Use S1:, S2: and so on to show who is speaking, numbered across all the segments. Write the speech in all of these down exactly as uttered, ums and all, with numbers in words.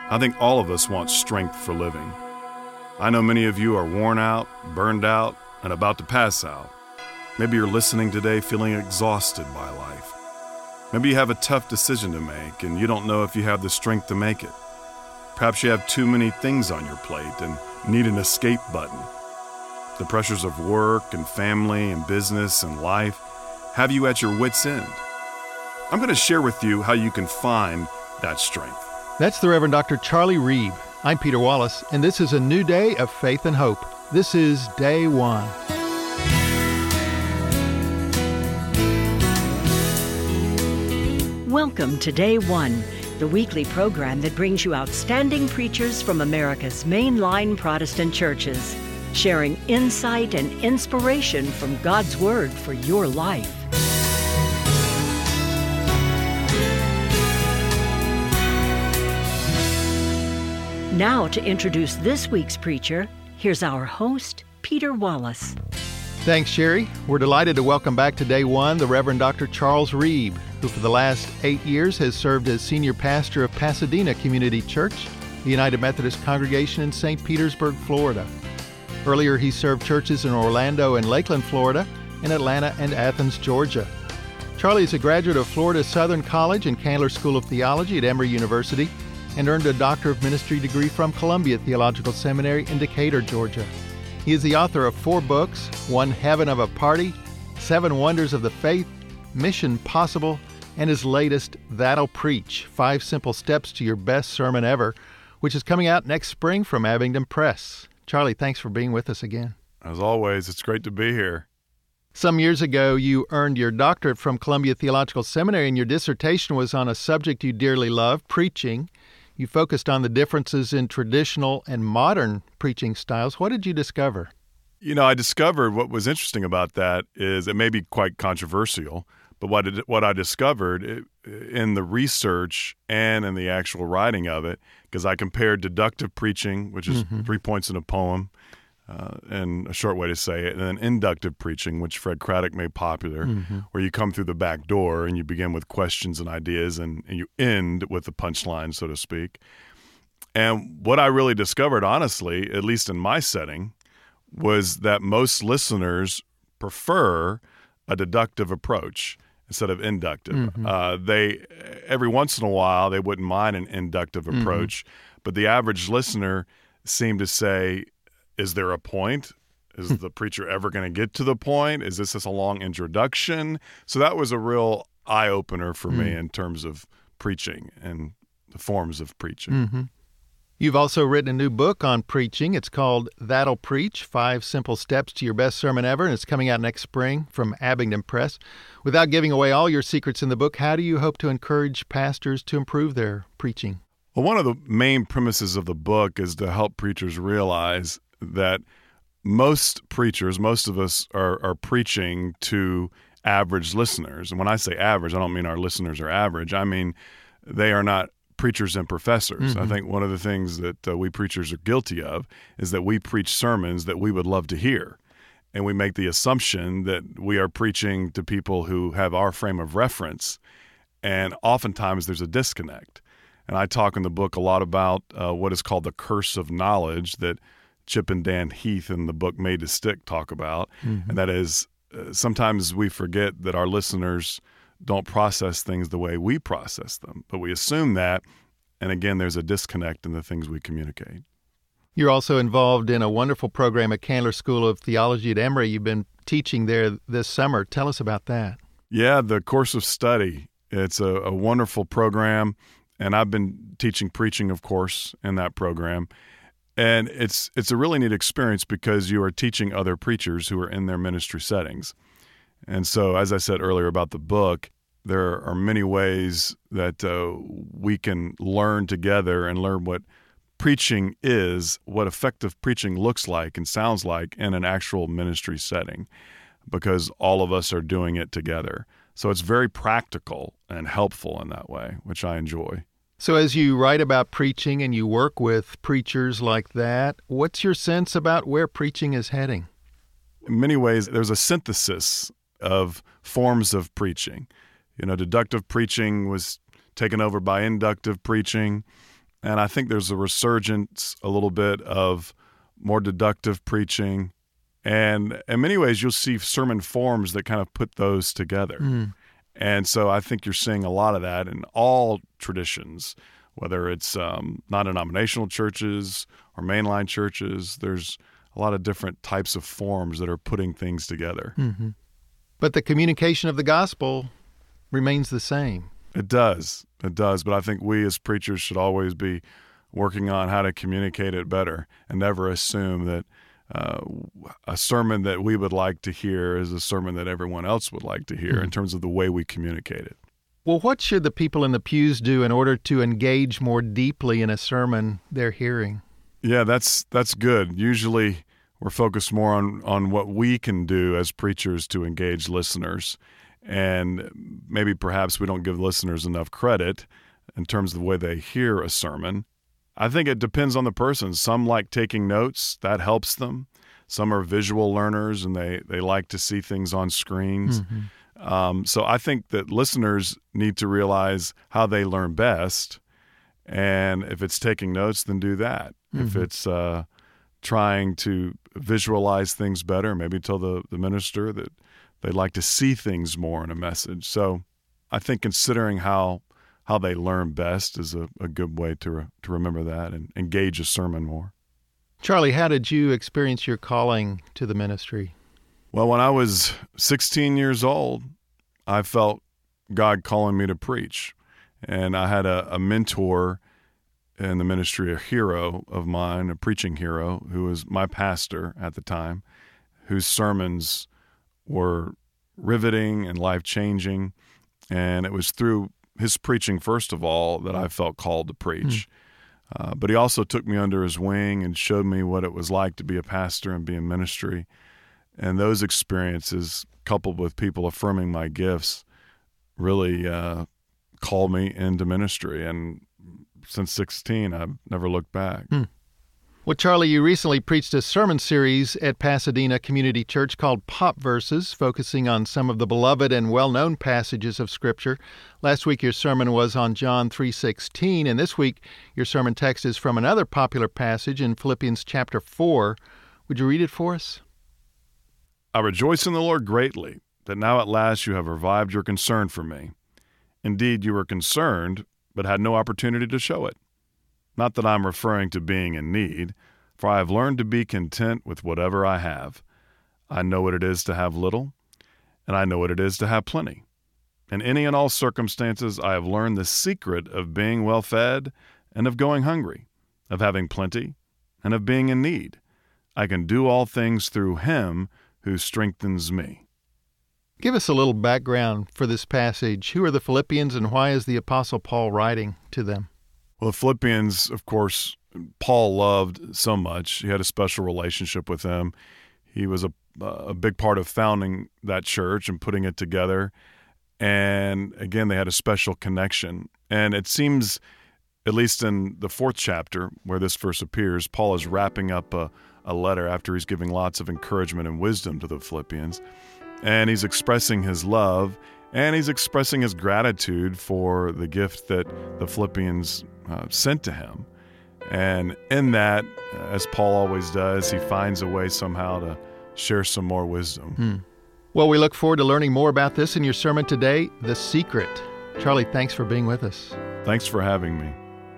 S1: I think all of us want strength for living. I know many of you are worn out, burned out, and about to pass out. Maybe you're listening today feeling exhausted by life. Maybe you have a tough decision to make and you don't know if you have the strength to make it. Perhaps you have too many things on your plate and need an escape button. The pressures of work and family and business and life have you at your wits' end. I'm going to share with you how you can find that strength.
S2: That's the Reverend Doctor Charlie Reeb. I'm Peter Wallace, and this is a new day of faith and hope. This is Day One.
S3: Welcome to Day One, the weekly program that brings you outstanding preachers from America's mainline Protestant churches, sharing insight and inspiration from God's Word for your life. Now to introduce this week's preacher, here's our host, Peter Wallace.
S2: Thanks, Sherry. We're delighted to welcome back to Day One the Reverend Doctor Charles Reeb, who for the last eight years has served as senior pastor of Pasadena Community Church, the United Methodist congregation in Saint Petersburg, Florida. Earlier, he served churches in Orlando and Lakeland, Florida, and Atlanta and Athens, Georgia. Charlie is a graduate of Florida Southern College and Candler School of Theology at Emory University, and earned a Doctor of Ministry degree from Columbia Theological Seminary in Decatur, Georgia. He is the author of four books, One Heaven of a Party, Seven Wonders of the Faith, Mission Possible, and his latest, That'll Preach, Five Simple Steps to Your Best Sermon Ever, which is coming out next spring from Abingdon Press. Charlie, thanks for being with us again.
S1: As always, it's great to be here.
S2: Some years ago, you earned your doctorate from Columbia Theological Seminary, and your dissertation was on a subject you dearly love, preaching. You focused on the differences in traditional and modern preaching styles. What did you discover?
S1: You know, I discovered what was interesting about that is it may be quite controversial, but what it, what I discovered it, in the research and in the actual writing of it, because I compared deductive preaching, which is mm-hmm. three points in a poem, uh, and a short way to say it, and then inductive preaching, which Fred Craddock made popular, mm-hmm. where you come through the back door and you begin with questions and ideas and, and you end with the punchline, so to speak. And what I really discovered, honestly, at least in my setting, was that most listeners prefer a deductive approach instead of inductive. Mm-hmm. Uh, they every once in a while, they wouldn't mind an inductive approach, mm-hmm. but the average listener seemed to say, is there a point? Is the preacher ever going to get to the point? Is this just a long introduction? So that was a real eye-opener for mm. me in terms of preaching and the forms of preaching.
S2: Mm-hmm. You've also written a new book on preaching. It's called That'll Preach, Five Simple Steps to Your Best Sermon Ever, and it's coming out next spring from Abingdon Press. Without giving away all your secrets in the book, how do you hope to encourage pastors to improve their preaching?
S1: Well, one of the main premises of the book is to help preachers realize that most preachers, most of us are, are preaching to average listeners. And when I say average, I don't mean our listeners are average. I mean they are not preachers and professors. Mm-hmm. I think one of the things that uh, we preachers are guilty of is that we preach sermons that we would love to hear. And we make the assumption that we are preaching to people who have our frame of reference. And oftentimes there's a disconnect. And I talk in the book a lot about uh, what is called the curse of knowledge that Chip and Dan Heath in the book Made to Stick talk about, mm-hmm. and that is uh, sometimes we forget that our listeners don't process things the way we process them, but we assume that, and again, there's a disconnect in the things we communicate.
S2: You're also involved in a wonderful program at Candler School of Theology at Emory. You've been teaching there this summer. Tell us about that.
S1: Yeah, the course of study. It's a, a wonderful program, and I've been teaching preaching, of course, in that program. And it's it's a really neat experience because you are teaching other preachers who are in their ministry settings. And so, as I said earlier about the book, there are many ways that uh, we can learn together and learn what preaching is, what effective preaching looks like and sounds like in an actual ministry setting, because all of us are doing it together. So it's very practical and helpful in that way, which I enjoy.
S2: So as you write about preaching and you work with preachers like that, what's your sense about where preaching is heading?
S1: In many ways, there's a synthesis of forms of preaching. You know, deductive preaching was taken over by inductive preaching, And I think there's a resurgence a little bit of more deductive preaching. And in many ways, you'll see sermon forms that kind of put those together.
S2: Mm.
S1: And so I think you're seeing a lot of that in all traditions, whether it's um, non-denominational churches or mainline churches. There's a lot of different types of forms that are putting things together.
S2: Mm-hmm. But the communication of the gospel remains the same.
S1: It does. It does. But I think we as preachers should always be working on how to communicate it better and never assume that uh, a sermon that we would like to hear is a sermon that everyone else would like to hear mm-hmm. in terms of the way we communicate it.
S2: Well, what should the people in the pews do in order to engage more deeply in a sermon they're hearing?
S1: Yeah, that's that's good. Usually we're focused more on, on what we can do as preachers to engage listeners. And maybe perhaps we don't give listeners enough credit in terms of the way they hear a sermon. I think it depends on the person. Some like taking notes. That helps them. Some are visual learners, and they, they like to see things on screens. Mm-hmm. Um, so I think that listeners need to realize how they learn best. And if it's taking notes, then do that. Mm-hmm. If it's uh, trying to visualize things better, maybe tell the, the minister that they'd like to see things more in a message. So I think considering how how they learn best is a, a good way to re, to remember that and engage a sermon more.
S2: Charlie, how did you experience your calling to the ministry?
S1: Well, when I was sixteen years old, I felt God calling me to preach. And I had a, a mentor in the ministry, a hero of mine, a preaching hero, who was my pastor at the time, whose sermons were riveting and life-changing. And it was through his preaching, first of all, that I felt called to preach. Mm. Uh, but he also took me under his wing and showed me what it was like to be a pastor and be in ministry. And those experiences, coupled with people affirming my gifts, really uh, called me into ministry. And since sixteen, I've never looked back.
S2: Hmm. Well, Charlie, you recently preached a sermon series at Pasadena Community Church called Pop Verses, focusing on some of the beloved and well-known passages of Scripture. Last week, your sermon was on John three sixteen, and this week, your sermon text is from another popular passage in Philippians chapter four. Would you read it for us?
S1: I rejoice in the Lord greatly that now at last you have revived your concern for me. Indeed, you were concerned, but had no opportunity to show it. Not that I'm referring to being in need, for I have learned to be content with whatever I have. I know what it is to have little, and I know what it is to have plenty. In any and all circumstances, I have learned the secret of being well-fed and of going hungry, of having plenty and of being in need. I can do all things through Him who strengthens me.
S2: Give us a little background for this passage. Who are the Philippians, and why is the Apostle Paul writing to them?
S1: Well, the Philippians, of course, Paul loved so much. He had a special relationship with them. He was a, a big part of founding that church and putting it together. And again, they had a special connection. And it seems, at least in the fourth chapter where this verse appears, Paul is wrapping up a, a letter after he's giving lots of encouragement and wisdom to the Philippians. And he's expressing his love, and he's expressing his gratitude for the gift that the Philippians uh, sent to him. And in that, as Paul always does, he finds a way somehow to share some more wisdom.
S2: Hmm. Well, we look forward to learning more about this in your sermon today, The Secret. Charlie, thanks for being with us.
S1: Thanks for having me.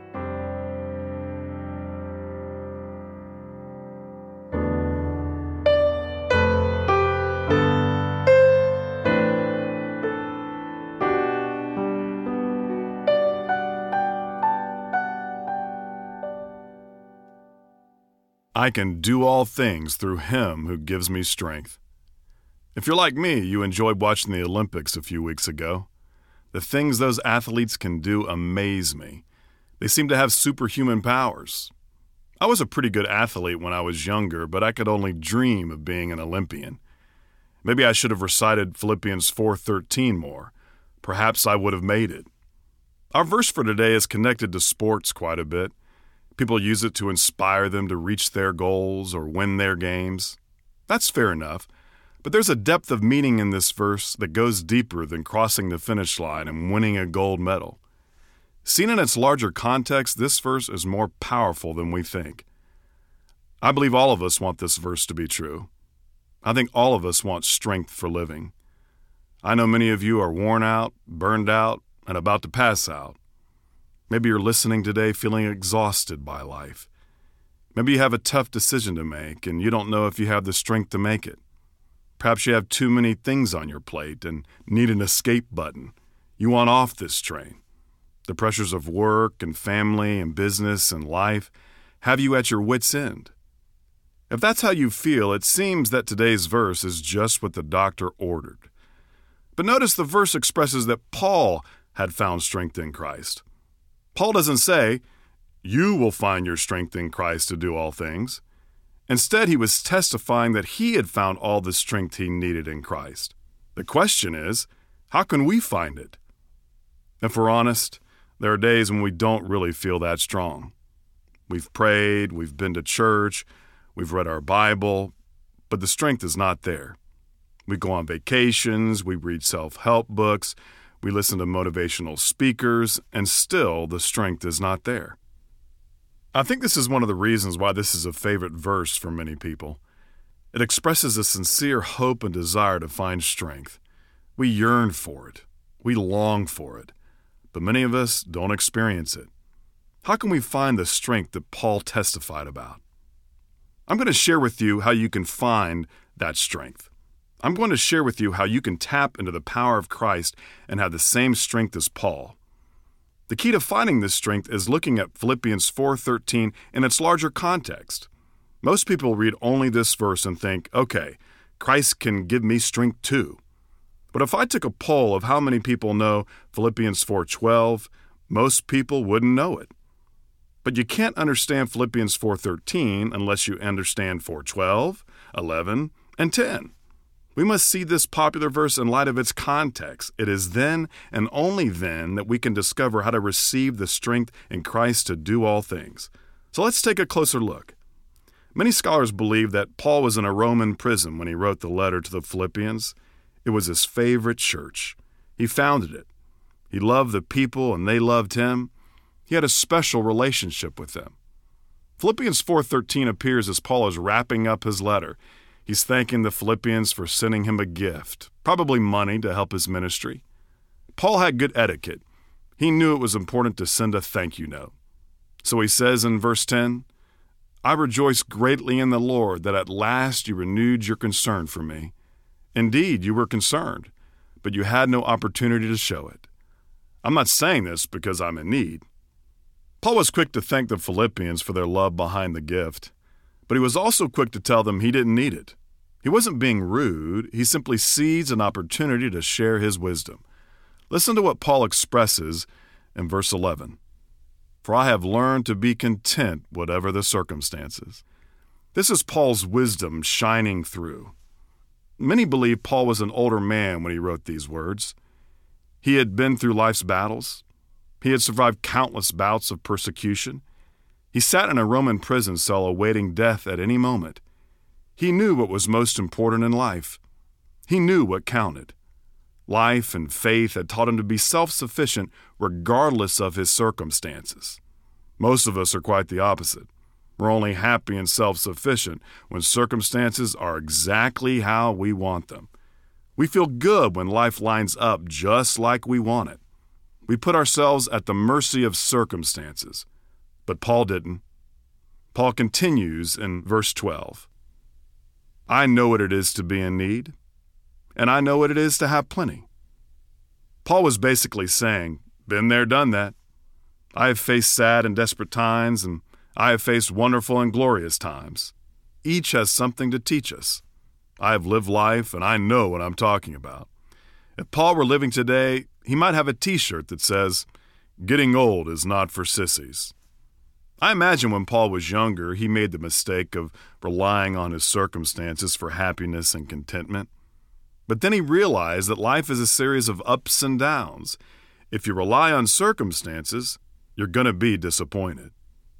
S1: I can do all things through Him who gives me strength. If you're like me, you enjoyed watching the Olympics a few weeks ago. The things those athletes can do amaze me. They seem to have superhuman powers. I was a pretty good athlete when I was younger, but I could only dream of being an Olympian. Maybe I should have recited Philippians four thirteen more. Perhaps I would have made it. Our verse for today is connected to sports quite a bit. People use it to inspire them to reach their goals or win their games. That's fair enough, but there's a depth of meaning in this verse that goes deeper than crossing the finish line and winning a gold medal. Seen in its larger context, this verse is more powerful than we think. I believe all of us want this verse to be true. I think all of us want strength for living. I know many of you are worn out, burned out, and about to pass out. Maybe you're listening today feeling exhausted by life. Maybe you have a tough decision to make and you don't know if you have the strength to make it. Perhaps you have too many things on your plate and need an escape button. You want off this train. The pressures of work and family and business and life have you at your wits' end. If that's how you feel, it seems that today's verse is just what the doctor ordered. But notice the verse expresses that Paul had found strength in Christ. Paul doesn't say, "You will find your strength in Christ to do all things." Instead, he was testifying that he had found all the strength he needed in Christ. The question is, how can we find it? If we're honest, there are days when we don't really feel that strong. We've prayed, we've been to church, we've read our Bible, but the strength is not there. We go on vacations, we read self-help books, we listen to motivational speakers, and still the strength is not there. I think this is one of the reasons why this is a favorite verse for many people. It expresses a sincere hope and desire to find strength. We yearn for it. We long for it. But many of us don't experience it. How can we find the strength that Paul testified about? I'm going to share with you how you can find that strength. I'm going to share with you how you can tap into the power of Christ and have the same strength as Paul. The key to finding this strength is looking at Philippians four thirteen in its larger context. Most people read only this verse and think, okay, Christ can give me strength too. But if I took a poll of how many people know Philippians four twelve, most people wouldn't know it. But you can't understand Philippians four thirteen unless you understand four twelve, eleven, and ten. We must see this popular verse in light of its context. It is then and only then that we can discover how to receive the strength in Christ to do all things. So let's take a closer look. Many scholars believe that Paul was in a Roman prison when he wrote the letter to the Philippians. It was his favorite church. He founded it. He loved the people and they loved him. He had a special relationship with them. Philippians four thirteen appears as Paul is wrapping up his letter. He's thanking the Philippians for sending him a gift, probably money to help his ministry. Paul had good etiquette. He knew it was important to send a thank you note. So he says in verse ten, "I rejoice greatly in the Lord that at last you renewed your concern for me. Indeed, you were concerned, but you had no opportunity to show it." I'm not saying this because I'm in need. Paul was quick to thank the Philippians for their love behind the gift, but he was also quick to tell them he didn't need it. He wasn't being rude. He simply seized an opportunity to share his wisdom. Listen to what Paul expresses in verse eleven. "For I have learned to be content whatever the circumstances." This is Paul's wisdom shining through. Many believe Paul was an older man when he wrote these words. He had been through life's battles. He had survived countless bouts of persecution. He sat in a Roman prison cell awaiting death at any moment. He knew what was most important in life. He knew what counted. Life and faith had taught him to be self-sufficient regardless of his circumstances. Most of us are quite the opposite. We're only happy and self-sufficient when circumstances are exactly how we want them. We feel good when life lines up just like we want it. We put ourselves at the mercy of circumstances. But Paul didn't. Paul continues in verse twelve. "I know what it is to be in need, and I know what it is to have plenty." Paul was basically saying, been there, done that. I have faced sad and desperate times, and I have faced wonderful and glorious times. Each has something to teach us. I have lived life, and I know what I'm talking about. If Paul were living today, he might have a t-shirt that says, "Getting old is not for sissies." I imagine when Paul was younger, he made the mistake of relying on his circumstances for happiness and contentment. But then he realized that life is a series of ups and downs. If you rely on circumstances, you're going to be disappointed.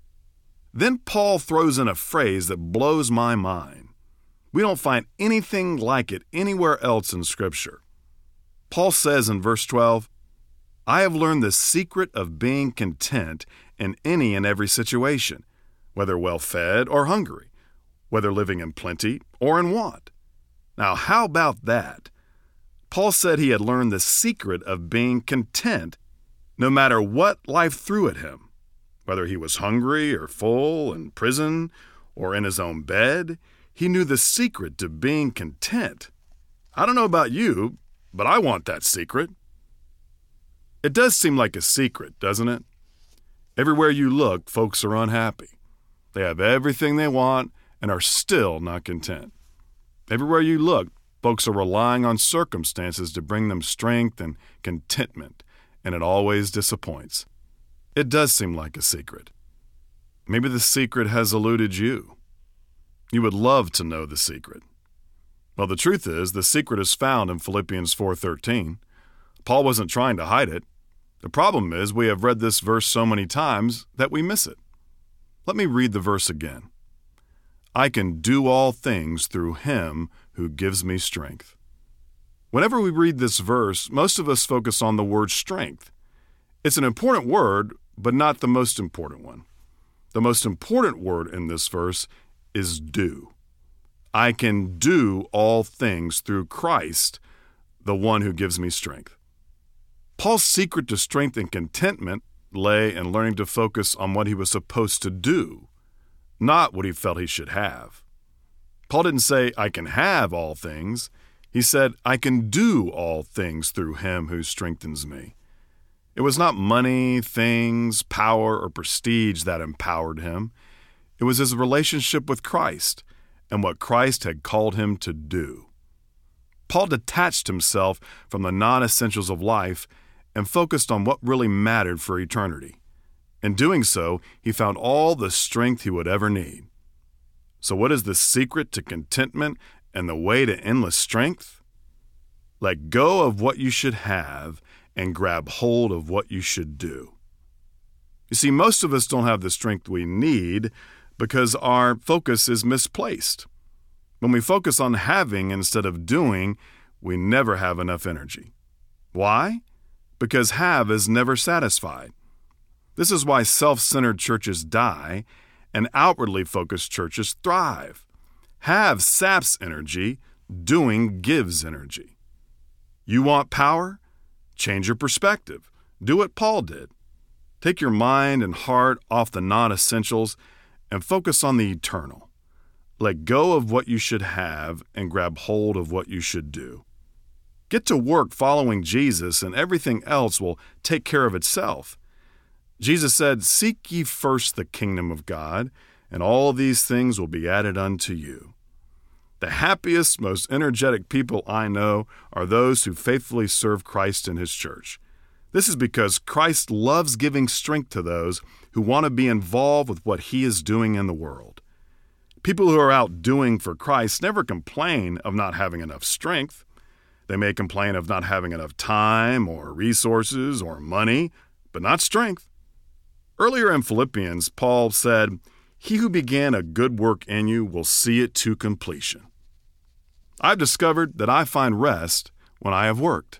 S1: Then Paul throws in a phrase that blows my mind. We don't find anything like it anywhere else in Scripture. Paul says in verse twelve, I have learned the secret of being content in any and every situation, whether well-fed or hungry, whether living in plenty or in want. Now, how about that? Paul said he had learned the secret of being content no matter what life threw at him, whether he was hungry or full, in prison or in his own bed. He knew the secret to being content. I don't know about you, but I want that secret. It does seem like a secret, doesn't it? Everywhere you look, folks are unhappy. They have everything they want and are still not content. Everywhere you look, folks are relying on circumstances to bring them strength and contentment, and it always disappoints. It does seem like a secret. Maybe the secret has eluded you. You would love to know the secret. Well, the truth is, the secret is found in Philippians four thirteen. Paul wasn't trying to hide it. The problem is we have read this verse so many times that we miss it. Let me read the verse again. I can do all things through him who gives me strength. Whenever we read this verse, most of us focus on the word strength. It's an important word, but not the most important one. The most important word in this verse is do. I can do all things through Christ, the one who gives me strength. Paul's secret to strength and contentment lay in learning to focus on what he was supposed to do, not what he felt he should have. Paul didn't say, I can have all things. He said, I can do all things through him who strengthens me. It was not money, things, power, or prestige that empowered him. It was his relationship with Christ and what Christ had called him to do. Paul detached himself from the non-essentials of life and focused on what really mattered for eternity. In doing so, he found all the strength he would ever need. So what is the secret to contentment and the way to endless strength? Let go of what you should have and grab hold of what you should do. You see, most of us don't have the strength we need because our focus is misplaced. When we focus on having instead of doing, we never have enough energy. Why? Because have is never satisfied. This is why self-centered churches die and outwardly focused churches thrive. Have saps energy, doing gives energy. You want power? Change your perspective. Do what Paul did. Take your mind and heart off the non-essentials and focus on the eternal. Let go of what you should have and grab hold of what you should do. Get to work following Jesus and everything else will take care of itself. Jesus said, Seek ye first the kingdom of God, and all these things will be added unto you. The happiest, most energetic people I know are those who faithfully serve Christ in his church. This is because Christ loves giving strength to those who want to be involved with what he is doing in the world. People who are out doing for Christ never complain of not having enough strength. They may complain of not having enough time or resources or money, but not strength. Earlier in Philippians, Paul said, He who began a good work in you will see it to completion. I've discovered that I find rest when I have worked.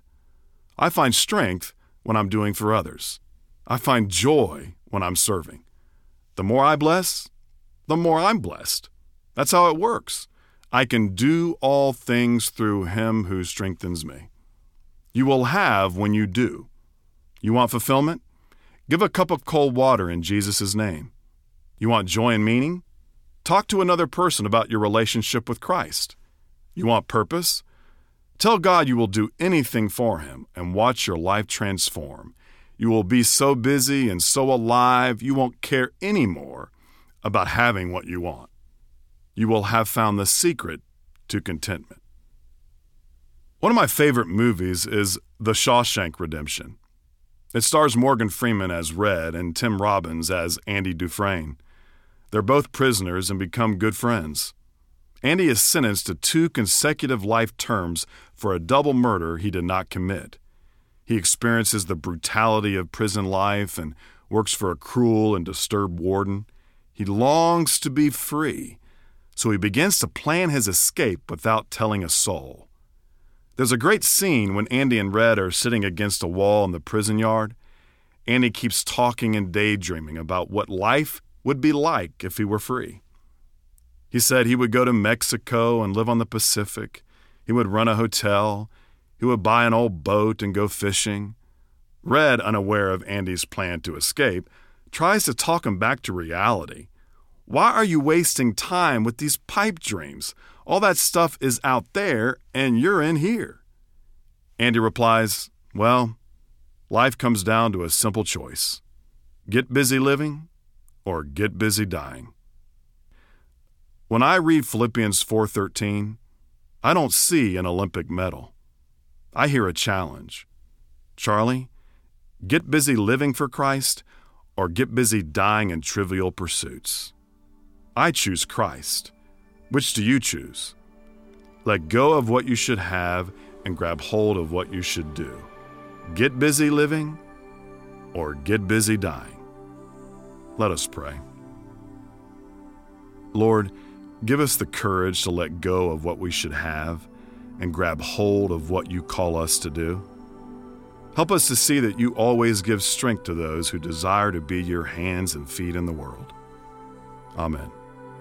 S1: I find strength when I'm doing for others. I find joy when I'm serving. The more I bless, the more I'm blessed. That's how it works. I can do all things through him who strengthens me. You will have when you do. You want fulfillment? Give a cup of cold water in Jesus' name. You want joy and meaning? Talk to another person about your relationship with Christ. You want purpose? Tell God you will do anything for him and watch your life transform. You will be so busy and so alive you won't care anymore about having what you want. You will have found the secret to contentment. One of my favorite movies is The Shawshank Redemption. It stars Morgan Freeman as Red and Tim Robbins as Andy Dufresne. They're both prisoners and become good friends. Andy is sentenced to two consecutive life terms for a double murder he did not commit. He experiences the brutality of prison life and works for a cruel and disturbed warden. He longs to be free, so he begins to plan his escape without telling a soul. There's a great scene when Andy and Red are sitting against a wall in the prison yard. Andy keeps talking and daydreaming about what life would be like if he were free. He said he would go to Mexico and live on the Pacific. He would run a hotel. He would buy an old boat and go fishing. Red, unaware of Andy's plan to escape, tries to talk him back to reality. Why are you wasting time with these pipe dreams? All that stuff is out there, and you're in here. Andy replies, well, life comes down to a simple choice. Get busy living or get busy dying. When I read Philippians four thirteen, I don't see an Olympic medal. I hear a challenge. Charlie, get busy living for Christ or get busy dying in trivial pursuits. I choose Christ. Which do you choose? Let go of what you should have and grab hold of what you should do. Get busy living or get busy dying. Let us pray. Lord, give us the courage to let go of what we should have and grab hold of what you call us to do. Help us to see that you always give strength to those who desire to be your hands and feet in the world. Amen.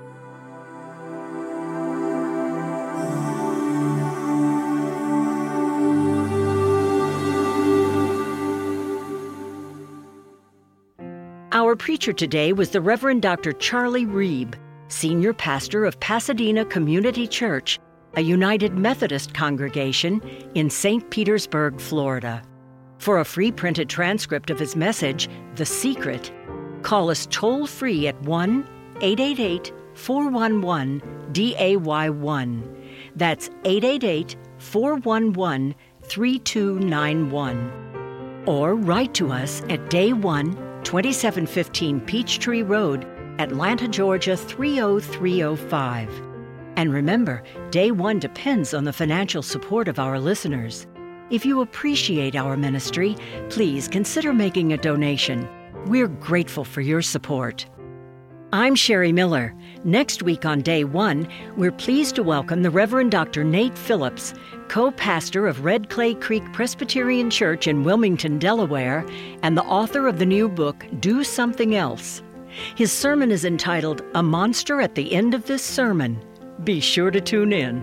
S3: Our preacher today was the Reverend Doctor Charlie Reeb, Senior Pastor of Pasadena Community Church, a United Methodist congregation in Saint Petersburg, Florida. For a free printed transcript of his message, The Secret, call us toll-free at one eight eight eight, four one one, D A Y one. That's eight eight eight, four one one, three two nine one. Or write to us at Day One, twenty-seven fifteen Peachtree Road, Atlanta, Georgia three oh three oh five. And remember, Day One depends on the financial support of our listeners. If you appreciate our ministry, please consider making a donation. We're grateful for your support. I'm Sherry Miller. Next week on Day One, we're pleased to welcome the Reverend Doctor Nate Phillips, co-pastor of Red Clay Creek Presbyterian Church in Wilmington, Delaware, and the author of the new book, Do Something Else. His sermon is entitled, A Monster at the End of This Sermon. Be sure to tune in.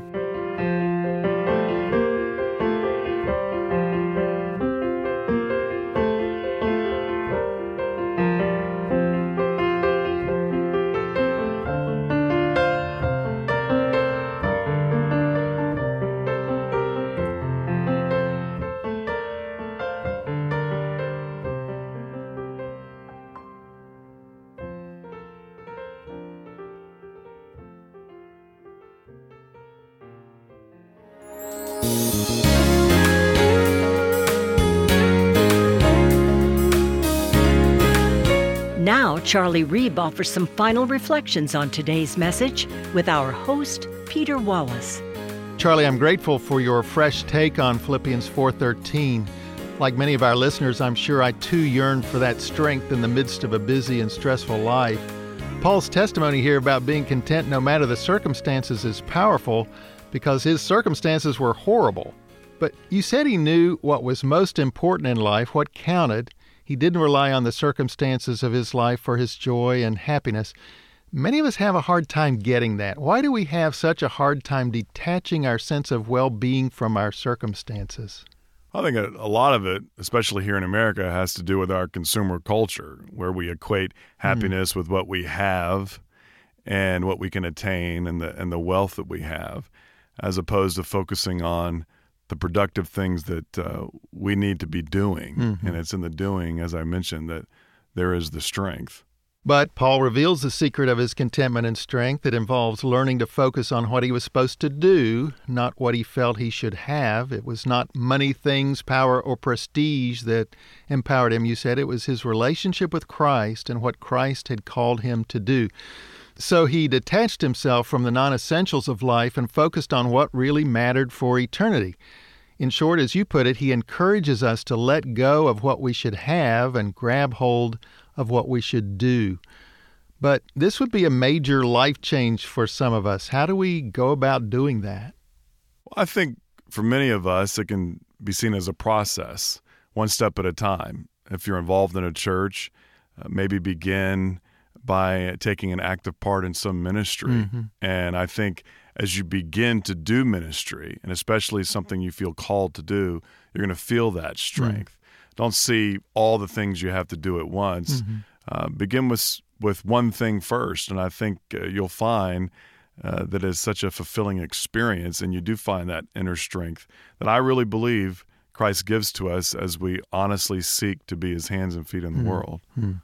S3: Now, Charlie Reeb offers some final reflections on today's message with our host, Peter Wallace.
S2: Charlie, I'm grateful for your fresh take on Philippians four thirteen. Like many of our listeners, I'm sure I too yearn for that strength in the midst of a busy and stressful life. Paul's testimony here about being content no matter the circumstances is powerful because his circumstances were horrible. But you said he knew what was most important in life, what counted. He didn't rely on the circumstances of his life for his joy and happiness. Many of us have a hard time getting that. Why do we have such a hard time detaching our sense of well-being from our circumstances?
S1: I think a, a lot of it, especially here in America, has to do with our consumer culture, where we equate happiness mm. with what we have and what we can attain and the and the wealth that we have, as opposed to focusing on the productive things that uh, we need to be doing. Mm-hmm. And it's in the doing, as I mentioned, that there is the strength.
S2: But Paul reveals the secret of his contentment and strength. It involves learning to focus on what he was supposed to do, not what he felt he should have. It was not money, things, power, or prestige that empowered him, you said. It was his relationship with Christ and what Christ had called him to do. So he detached himself from the non-essentials of life and focused on what really mattered for eternity. In short, as you put it, he encourages us to let go of what we should have and grab hold of what we should do. But this would be a major life change for some of us. How do we go about doing that?
S1: Well, I think for many of us, it can be seen as a process, one step at a time. If you're involved in a church, uh, maybe begin by taking an active part in some ministry. Mm-hmm. And I think as you begin to do ministry, and especially something you feel called to do, you're going to feel that strength. Mm-hmm. Don't see all the things you have to do at once. Mm-hmm. Uh, begin with with one thing first, and I think uh, you'll find uh, that it's such a fulfilling experience, and you do find that inner strength that I really believe Christ gives to us as we honestly seek to be His hands and feet in the mm-hmm. world.
S2: Mm-hmm.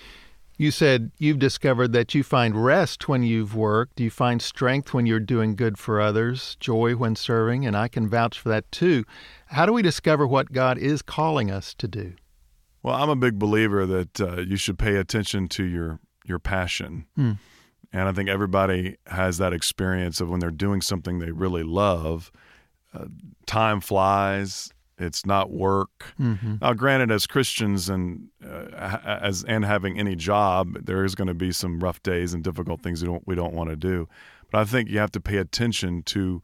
S2: You said you've discovered that you find rest when you've worked. You find strength when you're doing good for others, joy when serving, and I can vouch for that too. How do we discover what God is calling us to do?
S1: Well, I'm a big believer that uh, you should pay attention to your, your passion. Hmm. And I think everybody has that experience of when they're doing something they really love, uh, time flies. It's not work. Mm-hmm. Now, granted, as Christians and uh, as and having any job, there is going to be some rough days and difficult things we don't we don't want to do. But I think you have to pay attention to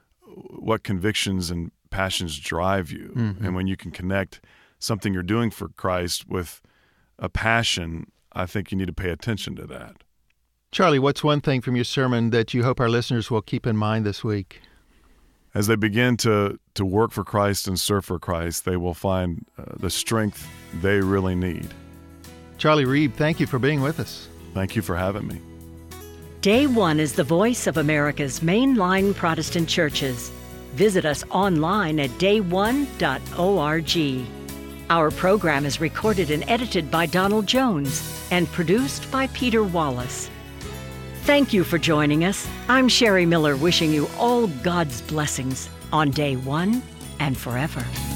S1: what convictions and passions drive you, mm-hmm. and when you can connect something you're doing for Christ with a passion, I think you need to pay attention to that.
S2: Charlie, what's one thing from your sermon that you hope our listeners will keep in mind this week?
S1: As they begin to, to work for Christ and serve for Christ, they will find uh, the strength they really need.
S2: Charlie Reeb, thank you for being with us.
S1: Thank you for having me.
S3: Day One is the voice of America's mainline Protestant churches. Visit us online at day one dot org. Our program is recorded and edited by Donald Jones and produced by Peter Wallace. Thank you for joining us. I'm Sherry Miller, wishing you all God's blessings on Day One and forever.